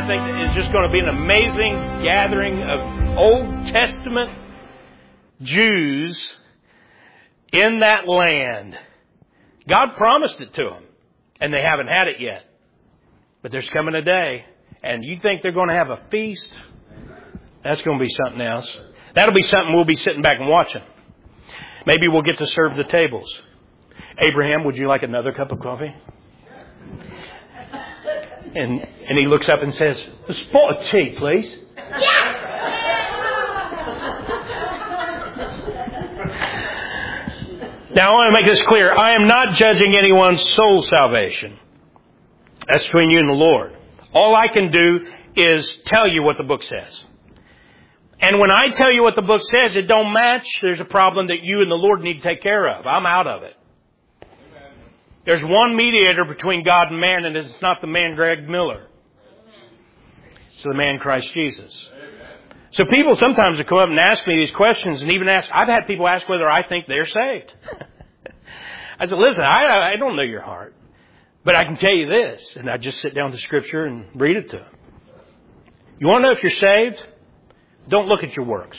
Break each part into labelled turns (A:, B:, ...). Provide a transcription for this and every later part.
A: I think that it's just going to be an amazing gathering of Old Testament Jews in that land. God promised it to them, and they haven't had it yet. But there's coming a day, and you think they're going to have a feast? That's going to be something else. That'll be something we'll be sitting back and watching. Maybe we'll get to serve the tables. Abraham, would you like another cup of coffee? And he looks up and says, a spot of tea, please. Now, I want to make this clear. I am not judging anyone's soul salvation. That's between you and the Lord. All I can do is tell you what the book says. And when I tell you what the book says, it don't match, there's a problem that you and the Lord need to take care of. I'm out of it. There's one mediator between God and man, and it's not the man Greg Miller. It's the man Christ Jesus. So people sometimes will come up and ask me these questions, and even ask, I've had people ask whether I think they're saved. I said, listen, I don't know your heart, but I can tell you this. And I just sit down to Scripture and read it to them. You want to know if you're saved? Don't look at your works.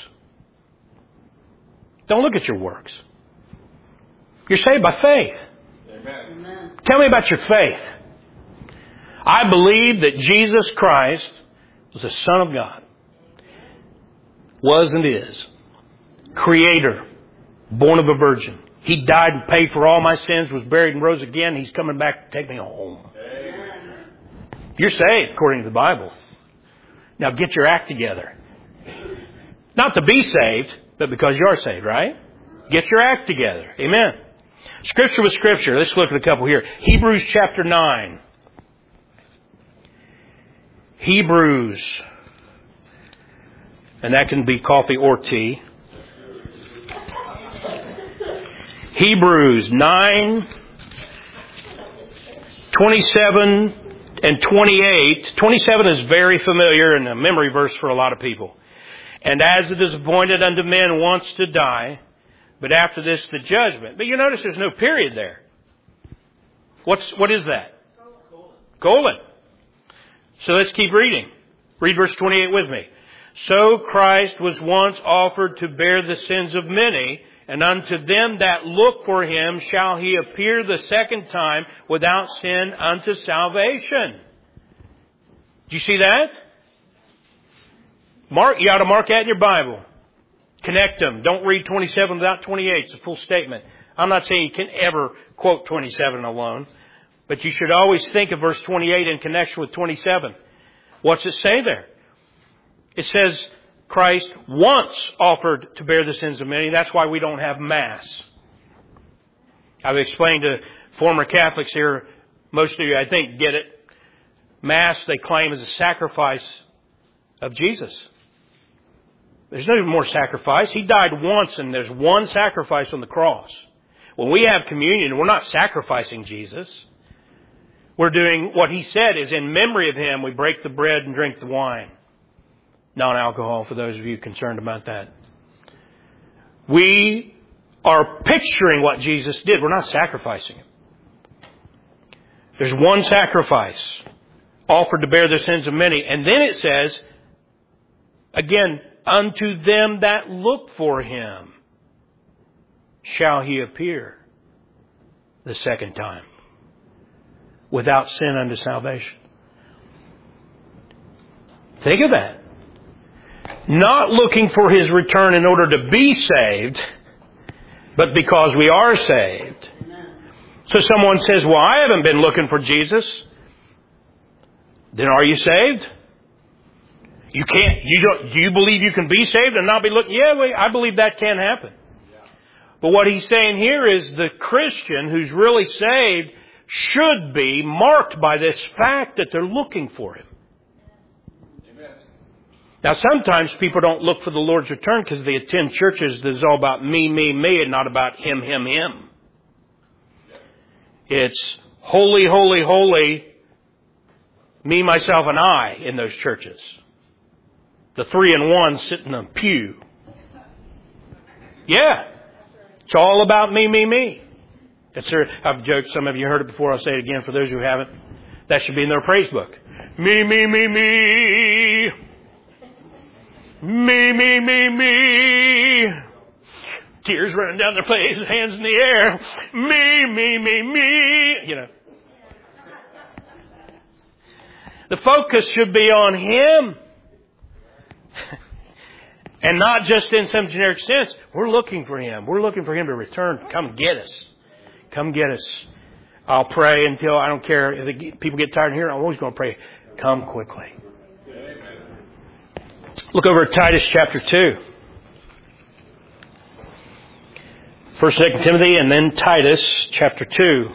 A: Don't look at your works. You're saved by faith. Amen. Tell me about your faith. I believe that Jesus Christ was the Son of God. Was and is. Creator. Born of a virgin. He died and paid for all my sins, was buried and rose again. He's coming back to take me home. Amen. You're saved according to the Bible. Now get your act together. Not to be saved, but because you are saved, right? Get your act together. Amen. Scripture with Scripture. Let's look at a couple here. Hebrews chapter 9. Hebrews. And that can be coffee or tea. Hebrews 9, 27 and 28. 27 is very familiar and a memory verse for a lot of people. And as it is appointed unto men once to die, but after this the judgment. But you notice there's no period there. What is that? Colon. So let's keep reading. Read verse 28 with me. So Christ was once offered to bear the sins of many, and unto them that look for him shall he appear the second time without sin unto salvation. Do you see that? You ought to mark that in your Bible. Connect them. Don't read 27 without 28. It's a full statement. I'm not saying you can ever quote 27 alone, but you should always think of verse 28 in connection with 27. What's it say there? It says Christ once offered to bear the sins of many. That's why we don't have Mass. I've explained to former Catholics here, most of you I think get it. Mass they claim is a sacrifice of Jesus. There's no more sacrifice. He died once and there's one sacrifice on the cross. When we have communion, we're not sacrificing Jesus. We're doing what he said is in memory of him, we break the bread and drink the wine. Non-alcohol for those of you concerned about that. We are picturing what Jesus did. We're not sacrificing him. There's one sacrifice offered to bear the sins of many. And then it says, again, unto them that look for him shall he appear the second time without sin unto salvation. Think of that. Not looking for his return in order to be saved, but because we are saved. So someone says, well, I haven't been looking for Jesus. Then are you saved? Do you believe you can be saved and not be looking? Yeah, I believe that can happen. But what he's saying here is the Christian who's really saved should be marked by this fact that they're looking for him. Now, sometimes people don't look for the Lord's return because they attend churches that's all about me, and not about him. It's holy, holy, holy, me, myself, and I in those churches. The 3 in 1 sitting in the pew. Yeah. It's all about me. I've joked, some of you heard it before, I'll say it again for those who haven't. That should be in their praise book. Me, me, me, me. Me, me, me, me. Tears running down their face, hands in the air. Me, me, me, me. You know. The focus should be on Him. And not just in some generic sense. We're looking for Him. We're looking for Him to return. Come get us. Come get us. I'll pray until, I don't care if people get tired of hearing, I'm always going to pray. Come quickly. Look over at Titus chapter 2. 1st, 2nd Timothy, and then Titus chapter 2.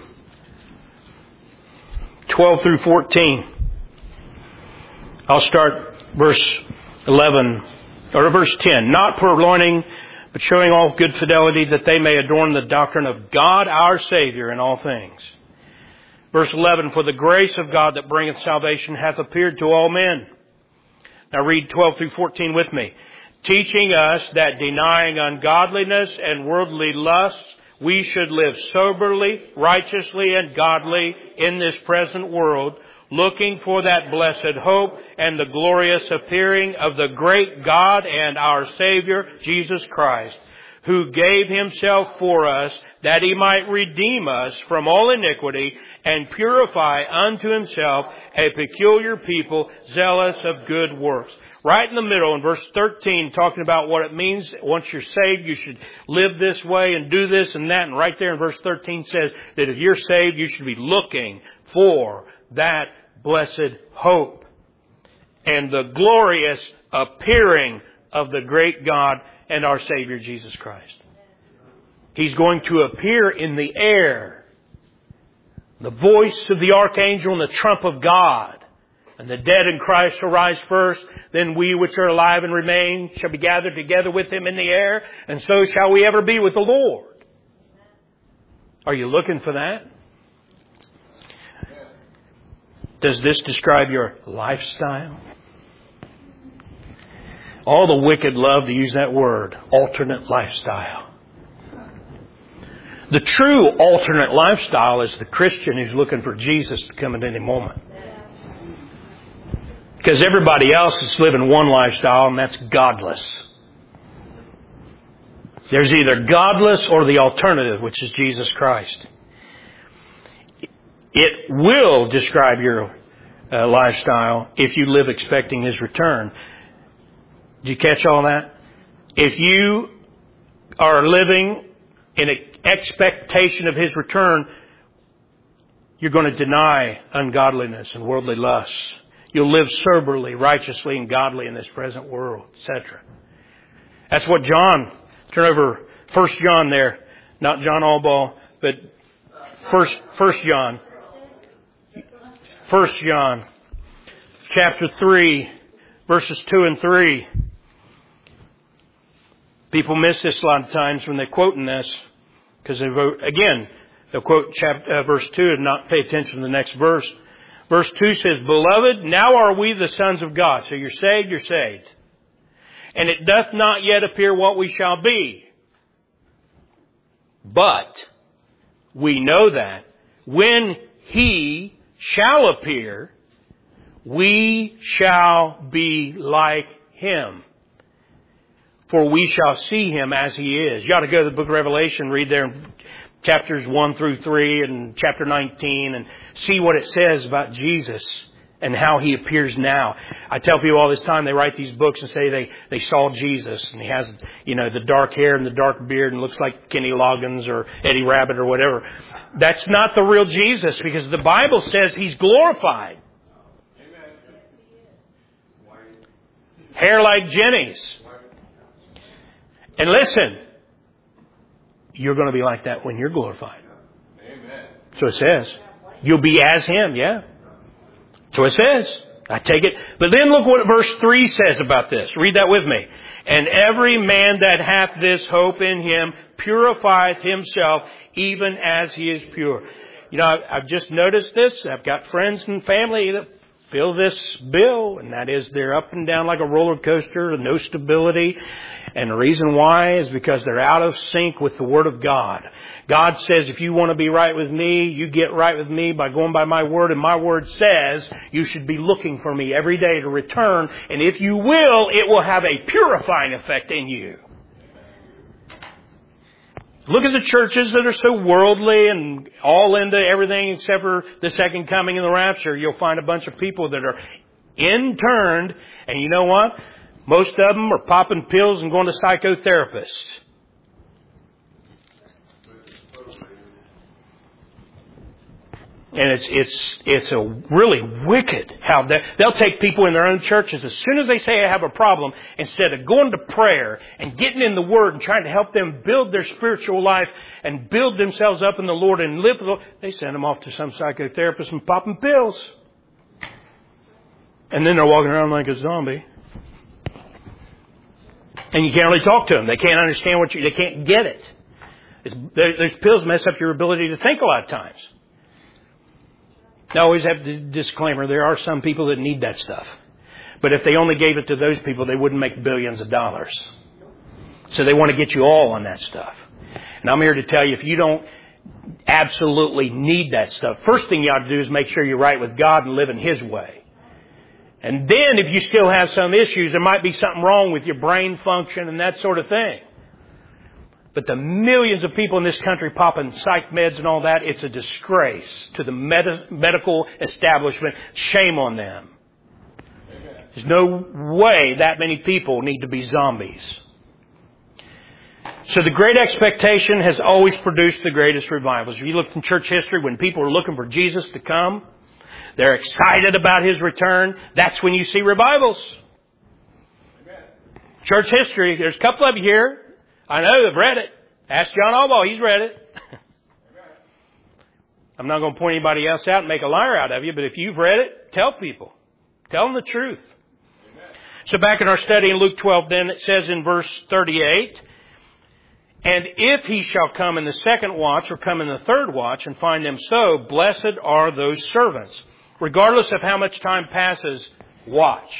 A: 12 through 14. I'll start verse 11, or verse 10. Not purloining, but showing all good fidelity, that they may adorn the doctrine of God our Savior in all things. Verse 11, for the grace of God that bringeth salvation hath appeared to all men. Now read 12 through 14 with me. Teaching us that denying ungodliness and worldly lusts, we should live soberly, righteously, and godly in this present world, looking for that blessed hope and the glorious appearing of the great God and our Savior, Jesus Christ, who gave Himself for us, that He might redeem us from all iniquity and purify unto Himself a peculiar people, zealous of good works. Right in the middle, in verse 13, talking about what it means, once you're saved, you should live this way and do this and that. And right there in verse 13 says that if you're saved, you should be looking for that blessed hope and the glorious appearing of the great God and our Savior, Jesus Christ. He's going to appear in the air. The voice of the archangel and the trump of God. And the dead in Christ shall rise first. Then we which are alive and remain shall be gathered together with Him in the air. And so shall we ever be with the Lord. Are you looking for that? Does this describe your lifestyle? All the wicked love to use that word, alternate lifestyle. The true alternate lifestyle is the Christian who's looking for Jesus to come at any moment. Because everybody else is living one lifestyle, and that's godless. There's either godless or the alternative, which is Jesus Christ. It will describe your lifestyle if you live expecting His return. Did you catch all that? If you are living in expectation of His return, you're going to deny ungodliness and worldly lusts. You'll live soberly, righteously, and godly in this present world, etc. That's what John, turn over 1 John there, not John Allball, but 1 John. 1 John, chapter 3, verses 2 and 3. People miss this a lot of times when they're quoting this, because they'll quote verse 2 and not pay attention to the next verse. Verse 2 says, Beloved, now are we the sons of God. So you're saved, you're saved. And it doth not yet appear what we shall be. But we know that when He shall appear, we shall be like Him. For we shall see Him as He is. You ought to go to the book of Revelation, read there in chapters 1 through 3 and chapter 19 and see what it says about Jesus and how He appears now. I tell people all this time, they write these books and say they saw Jesus and He has, the dark hair and the dark beard and looks like Kenny Loggins or Eddie Rabbitt or whatever. That's not the real Jesus, because the Bible says He's glorified. Hair like Jenny's. And listen, you're going to be like that when you're glorified. Amen. So it says. You'll be as Him, yeah. So it says. I take it. But then look what verse 3 says about this. Read that with me. And every man that hath this hope in Him purifieth himself even as he is pure. I've just noticed this. I've got friends and family that feel this bill, and that is they're up and down like a roller coaster, no stability. And the reason why is because they're out of sync with the Word of God. God says, if you want to be right with me, you get right with me by going by my Word. And my Word says you should be looking for me every day to return. And if you will, it will have a purifying effect in you. Look at the churches that are so worldly and all into everything except for the second coming and the rapture. You'll find a bunch of people that are interned. And you know what? Most of them are popping pills and going to psychotherapists. And it's a really wicked how they'll take people in their own churches as soon as they say I have a problem, instead of going to prayer and getting in the Word and trying to help them build their spiritual life and build themselves up in the Lord and live, they send them off to some psychotherapist and popping pills. And then they're walking around like a zombie. And you can't really talk to them. They can't understand they can't get it. Those pills mess up your ability to think a lot of times. I always have the disclaimer, there are some people that need that stuff. But if they only gave it to those people, they wouldn't make billions of dollars. So they want to get you all on that stuff. And I'm here to tell you, if you don't absolutely need that stuff, first thing you ought to do is make sure you're right with God and live in His way. And then if you still have some issues, there might be something wrong with your brain function and that sort of thing. But the millions of people in this country popping psych meds and all that, it's a disgrace to the medical establishment. Shame on them. There's no way that many people need to be zombies. So the Great Expectation has always produced the greatest revivals. If you look in church history, when people are looking for Jesus to come, they're excited about His return. That's when you see revivals. Church history, there's a couple of you here. I know they've read it. Ask John Albaugh, he's read it. I'm not going to point anybody else out and make a liar out of you, but if you've read it, tell people. Tell them the truth. So back in our study in Luke 12 then, it says in verse 38, and if he shall come in the second watch or come in the third watch and find them so, blessed are those servants. Regardless of how much time passes, watch.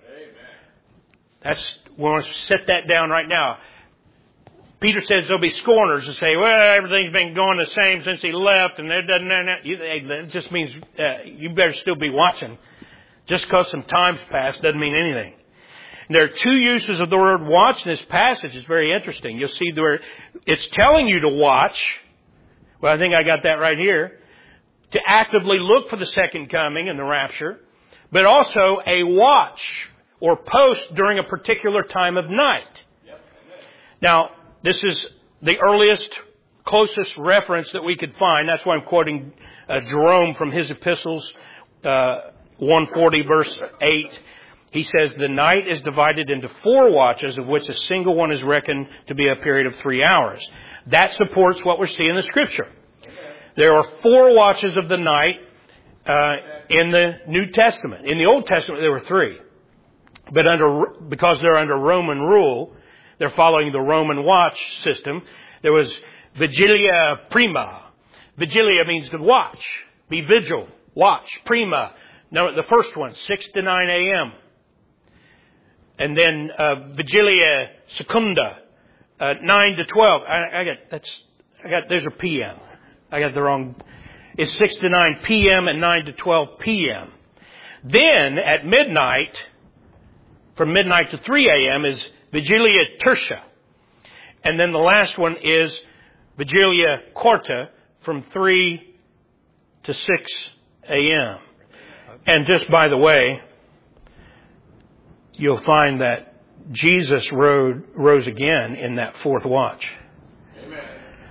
A: We want to set that down right now. Peter says there'll be scorners that say, well, everything's been going the same since he left, and it just means you better still be watching. Just because some time's passed doesn't mean anything. And there are two uses of the word watch in this passage. It's very interesting. You'll see where it's telling you to watch. Well, I think I got that right here. To actively look for the second coming and the rapture, but also a watch or post during a particular time of night. Now, this is the earliest, closest reference that we could find. That's why I'm quoting Jerome from his epistles, 140 verse 8. He says, the night is divided into 4 watches, of which a single one is reckoned to be a period of 3 hours. That supports what we're seeing in the Scripture. There are 4 watches of the night in the New Testament. In the Old Testament, there were 3. But because they're under Roman rule, they're following the Roman watch system. There was Vigilia Prima. Vigilia means to watch. Be vigil. Watch. Prima. Now, the first one, 6 to 9 a.m. And then Vigilia Secunda, 9 to 12. Those are p.m. I got the wrong. It's 6 to 9 p.m. and 9 to 12 p.m. Then at midnight, from midnight to 3 a.m. is Vigilia Tertia. And then the last one is Vigilia Quarta from 3 to 6 a.m. And just by the way, you'll find that Jesus rose again in that 4th watch. Amen.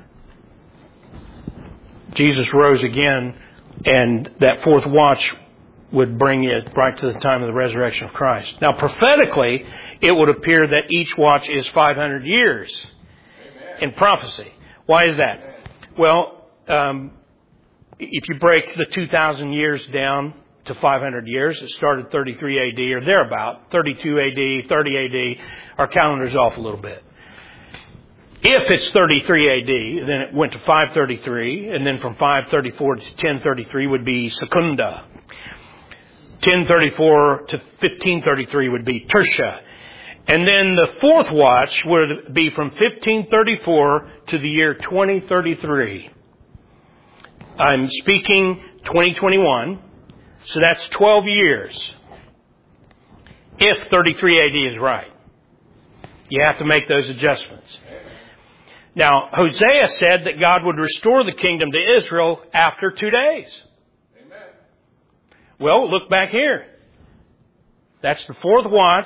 A: Jesus rose again, and that 4th watch would bring you right to the time of the resurrection of Christ. Now, prophetically, it would appear that each watch is 500 years in prophecy. Why is that? Well, if you break the 2,000 years down to 500 years, it started 33 AD or thereabout, 32 AD, 30 AD. Our calendar's off a little bit. If it's 33 AD, then it went to 533, and then from 534 to 1033 would be Secunda. 1034 to 1533 would be Tertia. And then the fourth watch would be from 1534 to the year 2033. I'm speaking 2021, so that's 12 years. If 33 AD is right. You have to make those adjustments. Now, Hosea said that God would restore the kingdom to Israel after 2 days. Amen. Well, look back here. That's the fourth watch,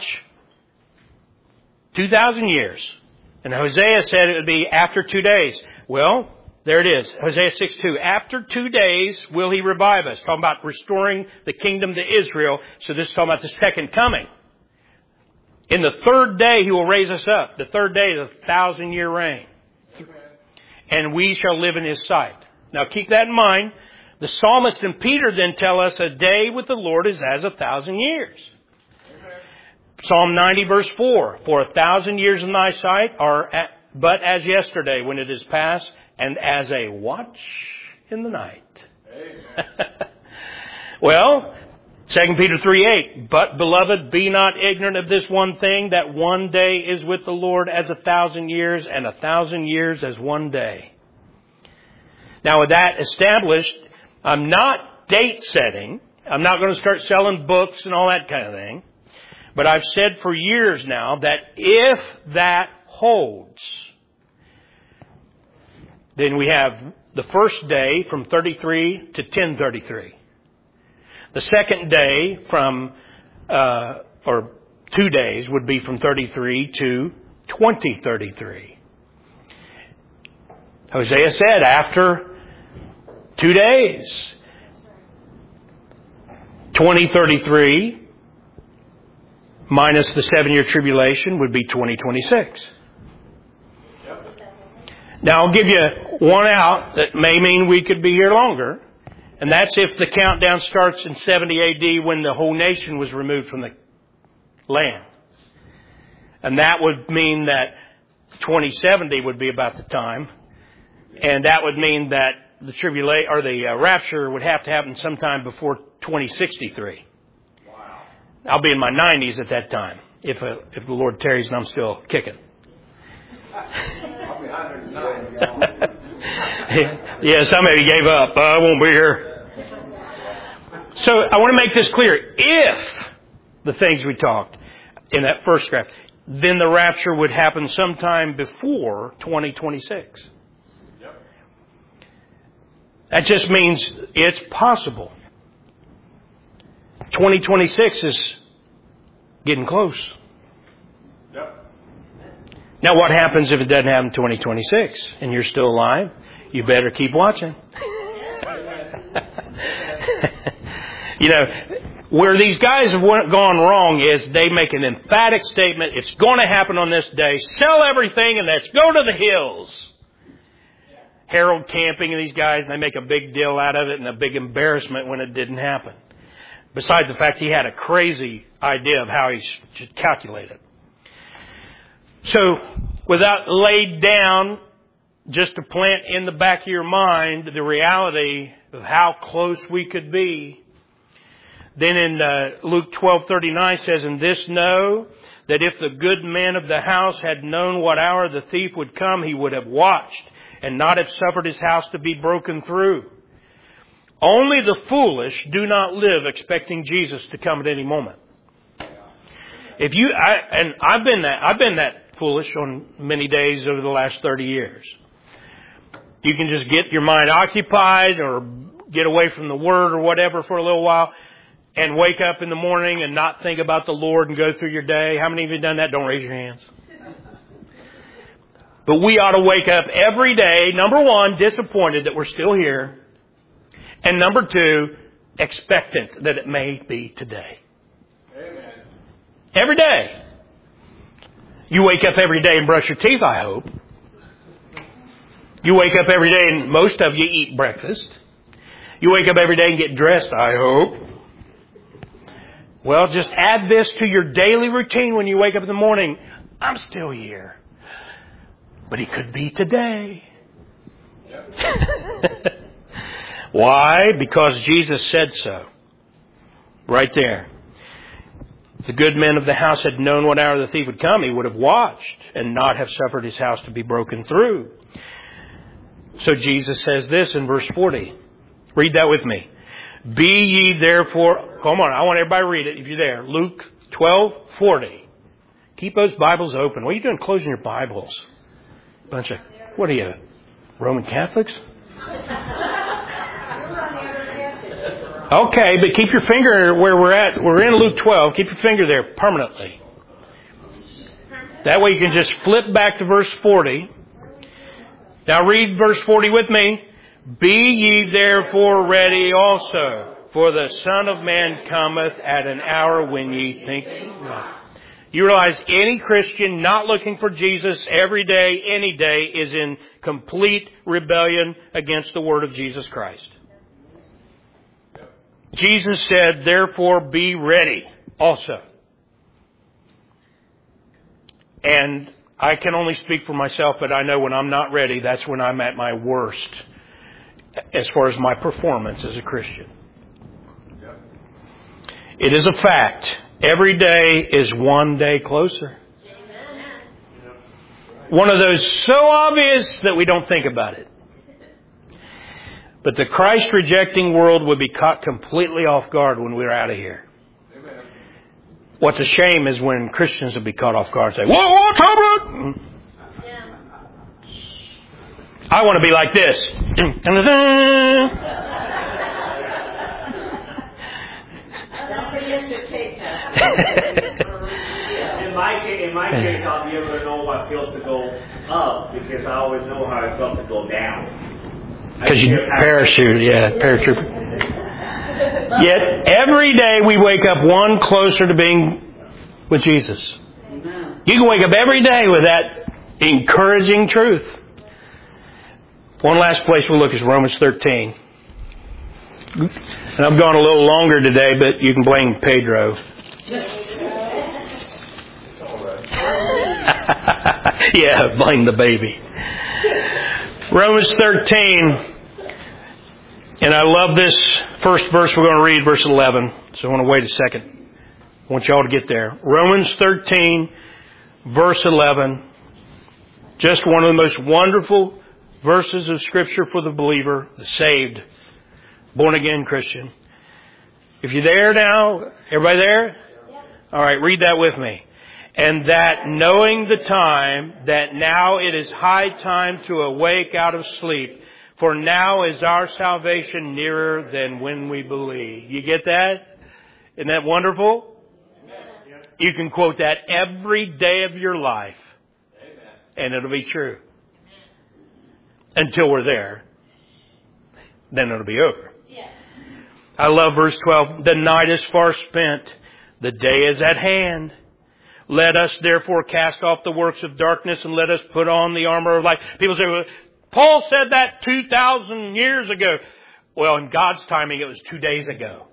A: 2,000 years. And Hosea said it would be after 2 days. Well, there it is. Hosea 6:2. After 2 days will he revive us. Talking about restoring the kingdom to Israel. So this is talking about the second coming. In the third day he will raise us up. The third day is a 1,000-year reign. And we shall live in his sight. Now keep that in mind. The psalmist and Peter then tell us a day with the Lord is as 1,000 years. Amen. Psalm 90 verse 4. For 1,000 years in thy sight are but as yesterday when it is past, and as a watch in the night. Well, 2 Peter 3:8. But beloved, be not ignorant of this one thing, that one day is with the Lord as 1,000 years, and 1,000 years as one day. Now with that established, I'm not date setting. I'm not going to start selling books and all that kind of thing. But I've said for years now that if that holds, then we have the first day from 33 to 1033. The second day from, or 2 days would be from 33 to 2033. Hosea said after 2 days. 2033 minus the 7-year tribulation would be 2026. Now I'll give you one out that may mean we could be here longer. And that's if the countdown starts in 70 AD when the whole nation was removed from the land. And that would mean that 2070 would be about the time. And that would mean that the tribulation or the rapture would have to happen sometime before 2063. Wow. I'll be in my 90s at that time if the Lord tarries and I'm still kicking.
B: I'll be 109.
A: Yeah, some of you gave up. I won't be here. So I want to make this clear. If the things we talked in that first graph, then the rapture would happen sometime before 2026. Yep. That just means it's possible. 2026 is getting close. Yep. Now what happens if it doesn't happen in 2026 and you're still alive? You better keep watching. You know, where these guys have gone wrong is they make an emphatic statement. It's going to happen on this day. Sell everything and let's go to the hills. Harold Camping and these guys, and they make a big deal out of it and a big embarrassment when it didn't happen. Besides the fact he had a crazy idea of how he should calculate it. So, without laid down, just to plant in the back of your mind the reality of how close we could be. Then in Luke 12:39 says, "And this know, that if the good man of the house had known what hour the thief would come, he would have watched and not have suffered his house to be broken through. Only the foolish do not live expecting Jesus to come at any moment." I've been that foolish on many days over the last 30 years. You can just get your mind occupied or get away from the Word or whatever for a little while and wake up in the morning and not think about the Lord and go through your day. How many of you have done that? Don't raise your hands. But we ought to wake up every day, number one, disappointed that we're still here. And number two, expectant that it may be today. Amen. Every day. You wake up every day and brush your teeth, I hope. You wake up every day and most of you eat breakfast. You wake up every day and get dressed, I hope. Well, just add this to your daily routine when you wake up in the morning. I'm still here. But it could be today. Yep. Why? Because Jesus said so. Right there. If the good men of the house had known what hour the thief would come, he would have watched and not have suffered his house to be broken through. So Jesus says this in verse 40. Read that with me. Be ye therefore... Come on, I want everybody to read it if you're there. Luke 12:40. Keep those Bibles open. What are you doing closing your Bibles? Bunch of... What are you, Roman Catholics? Okay, but keep your finger where we're at. We're in Luke 12. Keep your finger there permanently. That way you can just flip back to verse 40. Now read verse 40 with me. Be ye therefore ready also, for the Son of Man cometh at an hour when ye think not. You realize any Christian not looking for Jesus every day, any day, is in complete rebellion against the Word of Jesus Christ. Jesus said, therefore be ready also. And I can only speak for myself, but I know when I'm not ready, that's when I'm at my worst as far as my performance as a Christian. It is a fact. Every day is one day closer. One of those so obvious that we don't think about it. But the Christ-rejecting world would be caught completely off guard when we're out of here. Amen. What's a shame is when Christians will be caught off guard and say, whoa, what's happening? Yeah. I want to be like this.
C: In my case, I'll be able to know what feels to go up because I always know how it felt to go down.
A: Because you parachute, parachute. Yet every day we wake up one closer to being with Jesus. Amen. You can wake up every day with that encouraging truth. One last place we'll look is Romans 13. And I've gone a little longer today, but you can blame Pedro. Yeah, blame the baby. Romans 13, and I love this first verse we're going to read, verse 11. So I want to wait a second. I want you all to get there. Romans 13, verse 11. Just one of the most wonderful verses of Scripture for the believer, the saved, born-again Christian. If you're there now, everybody there? All right, read that with me. And that knowing the time, that now it is high time to awake out of sleep, for now is our salvation nearer than when we believe. You get that? Isn't that wonderful? Amen. You can quote that every day of your life. Amen. And it'll be true. Until we're there. Then it'll be over. Yeah. I love verse 12. The night is far spent. The day is at hand. Let us therefore cast off the works of darkness and let us put on the armor of light. People say, well, Paul said that 2,000 years ago. Well, in God's timing, it was 2 days ago.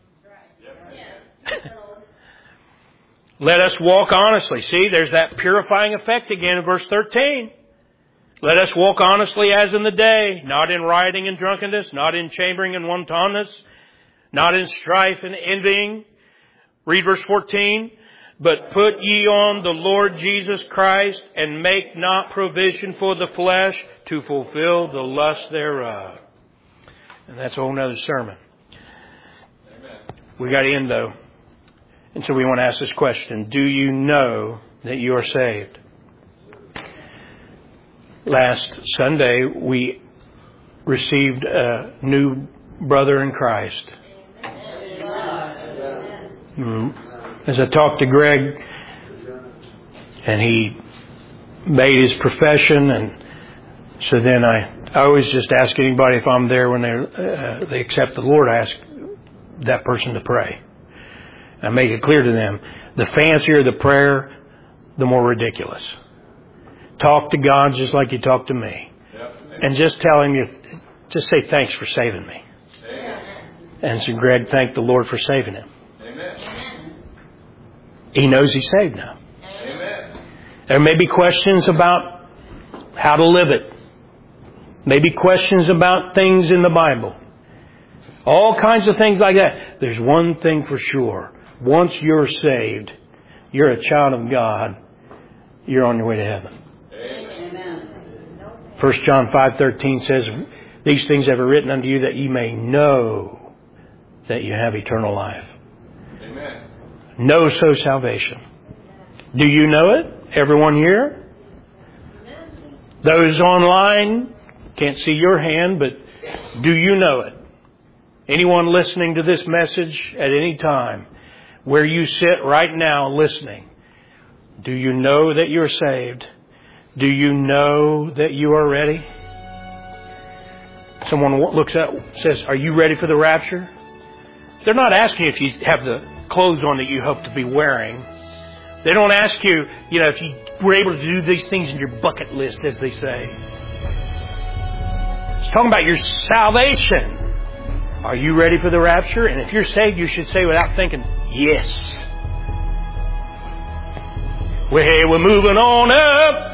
A: Let us walk honestly. See, there's that purifying effect again in verse 13. Let us walk honestly as in the day, not in rioting and drunkenness, not in chambering and wantonness, not in strife and envying. Read verse 14. But put ye on the Lord Jesus Christ, and make not provision for the flesh to fulfill the lust thereof. And that's a whole other sermon. Amen. We got to end though. And so we want to ask this question. Do you know that you are saved? Last Sunday, we received a new brother in Christ. As I talked to Greg, and he made his profession, and so then I always just ask anybody if I'm there when they accept the Lord, I ask that person to pray. I make it clear to them, the fancier the prayer, the more ridiculous. Talk to God just like you talk to me. And just tell him, just say thanks for saving me. And so Greg thanked the Lord for saving him. He knows he's saved now. Amen. There may be questions about how to live it. Maybe questions about things in the Bible. All kinds of things like that. There's one thing for sure. Once you're saved, you're a child of God, you're on your way to heaven.
D: Amen.
A: 1 John 5:13 says, these things have I written unto you that ye may know that you have eternal life.
B: Amen.
A: Know so salvation. Do you know it? Everyone here? Those online, can't see your hand, but do you know it? Anyone listening to this message at any time, where you sit right now listening, do you know that you're saved? Do you know that you are ready? Someone looks up, says, are you ready for the rapture? They're not asking if you have the clothes on that you hope to be wearing. They don't ask you, if you were able to do these things in your bucket list, as they say. It's talking about your salvation. Are you ready for the rapture? And if you're saved, you should say without thinking, yes. We're moving on up.